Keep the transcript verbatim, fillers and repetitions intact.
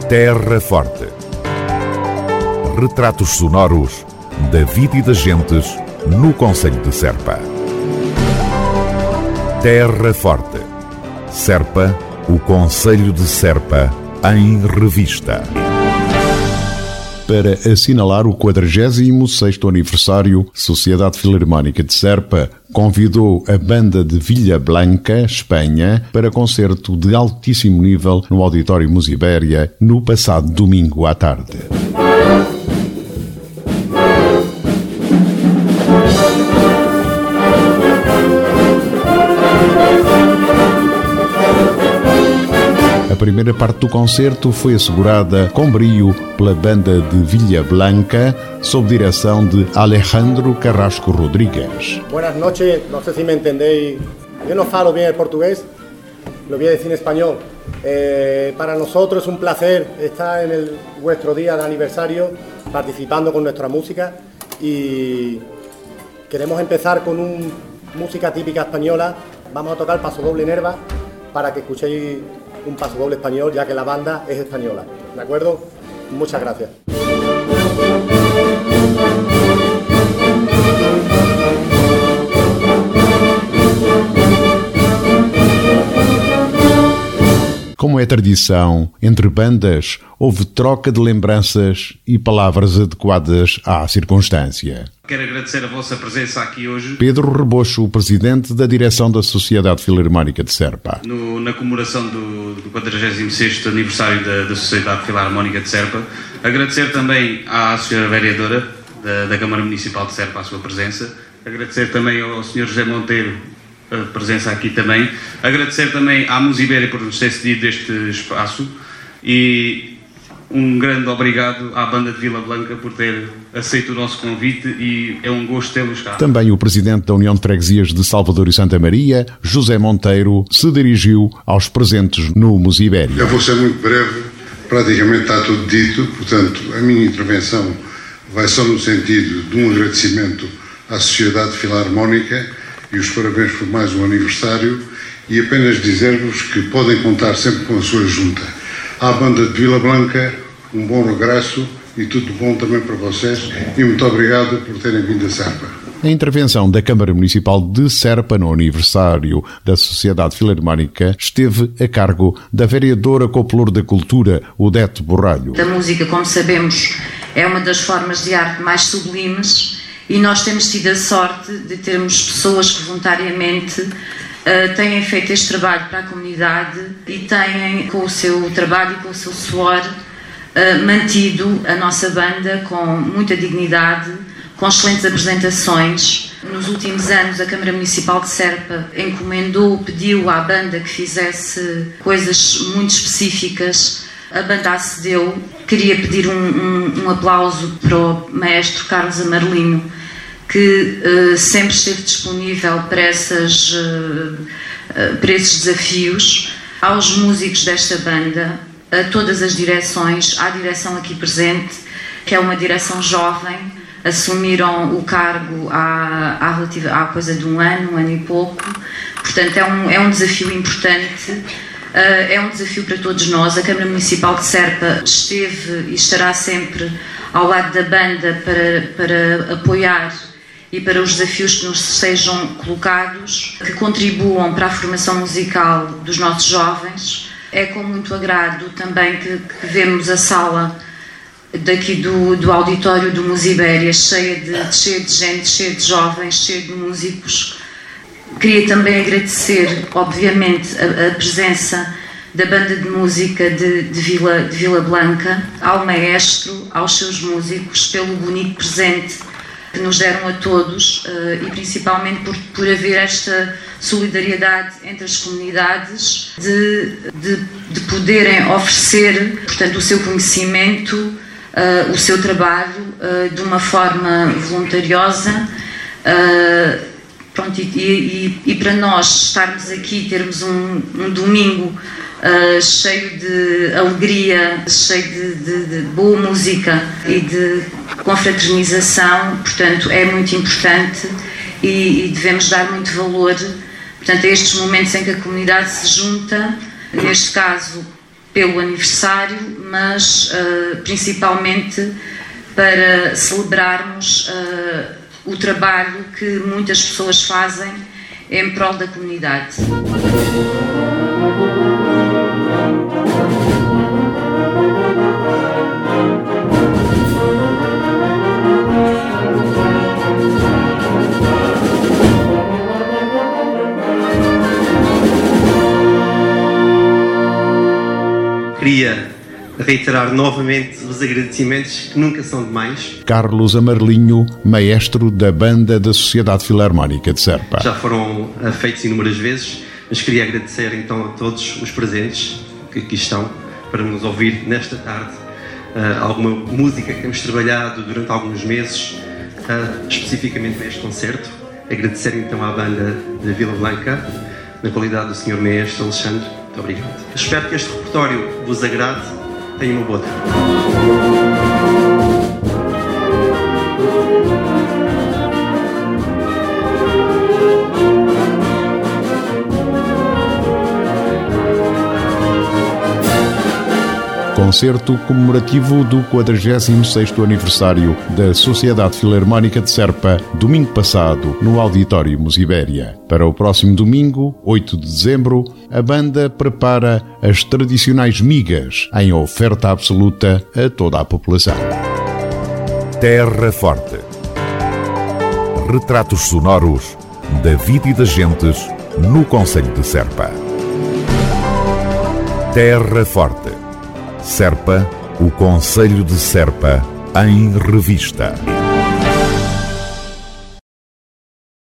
Terra Forte. Retratos sonoros da vida e das gentes no concelho de Serpa. Terra Forte. Serpa, o concelho de Serpa, em revista. Para assinalar o quadragésimo sexto aniversário, Sociedade Filarmónica de Serpa convidou a banda de Villablanca, Espanha, para concerto de altíssimo nível no Auditório Musibéria no passado domingo à tarde. A primeira parte do concerto foi assegurada com brio pela banda de Villablanca, sob direção de Alejandro Carrasco Rodríguez. Buenas noches, no sé si me entendéis. Yo no falo bien el portugués, lo voy a decir en español. Eh, para nosotros es un placer estar en el, vuestro día de aniversario, participando con nuestra música, y queremos empezar con una música típica española. Vamos a tocar Paso Doble Nerva para que escuchéis un paso doble español, ya que la banda es española. ¿De acuerdo? Muchas gracias. Como é tradição, entre bandas, houve troca de lembranças e palavras adequadas à circunstância. Quero agradecer a vossa presença aqui hoje. Pedro Rebocho, o presidente da direção da Sociedade Filarmónica de Serpa. No, na comemoração do, do quadragésimo sexto aniversário da, da Sociedade Filarmónica de Serpa. Agradecer também à senhora vereadora da, da Câmara Municipal de Serpa a sua presença. Agradecer também ao senhor José Monteiro a presença aqui também. Agradecer também à Musibéria por nos ter cedido este espaço. E um grande obrigado à banda de Villablanca por ter aceito o nosso convite, e é um gosto tê-los cá. Também o presidente da União de Freguesias de Salvador e Santa Maria, José Monteiro, se dirigiu aos presentes no Musibéria. Eu vou ser muito breve, praticamente está tudo dito, portanto a minha intervenção vai só no sentido de um agradecimento à Sociedade Filarmónica e os parabéns por mais um aniversário, e apenas dizer-vos que podem contar sempre com a sua junta. À banda de Villablanca, um bom regresso e tudo bom também para vocês, e muito obrigado por terem vindo a Serpa. A intervenção da Câmara Municipal de Serpa no aniversário da Sociedade Filarmónica esteve a cargo da vereadora Copelouro da Cultura, Odete Borralho. A música, como sabemos, é uma das formas de arte mais sublimes, e nós temos tido a sorte de termos pessoas que voluntariamente uh, têm feito este trabalho para a comunidade e têm, com o seu trabalho e com o seu suor, uh, mantido a nossa banda com muita dignidade, com excelentes apresentações. Nos últimos anos, a Câmara Municipal de Serpa encomendou, pediu à banda que fizesse coisas muito específicas. A banda acedeu. Queria pedir um, um, um aplauso para o maestro Carlos Amarelino, que uh, sempre esteve disponível para, essas, uh, uh, para esses desafios, aos músicos desta banda, a todas as direções, à direção aqui presente, que é uma direção jovem, assumiram o cargo há, há, relativa, há coisa de um ano, um ano e pouco, portanto é um, é um desafio importante. Uh, é um desafio para todos nós. A Câmara Municipal de Serpa esteve e estará sempre ao lado da banda para, para apoiar e para os desafios que nos sejam colocados, que contribuam para a formação musical dos nossos jovens. É com muito agrado também que, que vemos a sala daqui do, do auditório do Musibéria cheia de, cheia de gente, cheia de jovens, cheia de músicos. Queria também agradecer, obviamente, a, a presença da banda de música de, de, Vila, de Villablanca, ao maestro, aos seus músicos, pelo bonito presente que nos deram a todos, uh, e principalmente por, por haver esta solidariedade entre as comunidades, de, de, de poderem oferecer, portanto, o seu conhecimento, uh, o seu trabalho, uh, de uma forma voluntariosa. Uh, Pronto, e, e, e para nós estarmos aqui, termos um, um domingo uh, cheio de alegria, cheio de, de, de boa música e de confraternização, portanto, é muito importante, e, e devemos dar muito valor, portanto, a estes momentos em que a comunidade se junta, neste caso pelo aniversário, mas uh, principalmente para celebrarmos uh, o trabalho que muitas pessoas fazem em prol da comunidade. Queria reiterar novamente os agradecimentos que nunca são demais. Carlos Amarelinho, maestro da Banda da Sociedade Filarmónica de Serpa. Já foram feitos inúmeras vezes, mas queria agradecer então a todos os presentes que aqui estão para nos ouvir nesta tarde. Uh, alguma música que temos trabalhado durante alguns meses, uh, especificamente para este concerto. Agradecer então à banda de Vila Blanca, na qualidade do senhor Maestro Alexandre. Muito obrigado. Espero que este repertório vos agrade. Tenham uma boa tarde. Concerto comemorativo do quadragésimo sexto aniversário da Sociedade Filarmónica de Serpa, domingo passado, no Auditório Musibéria. Para o próximo domingo, oito de dezembro, a banda prepara as tradicionais migas em oferta absoluta a toda a população. Terra Forte. Retratos sonoros da vida e das gentes no concelho de Serpa. Terra Forte. Serpa, o concelho de Serpa, em revista.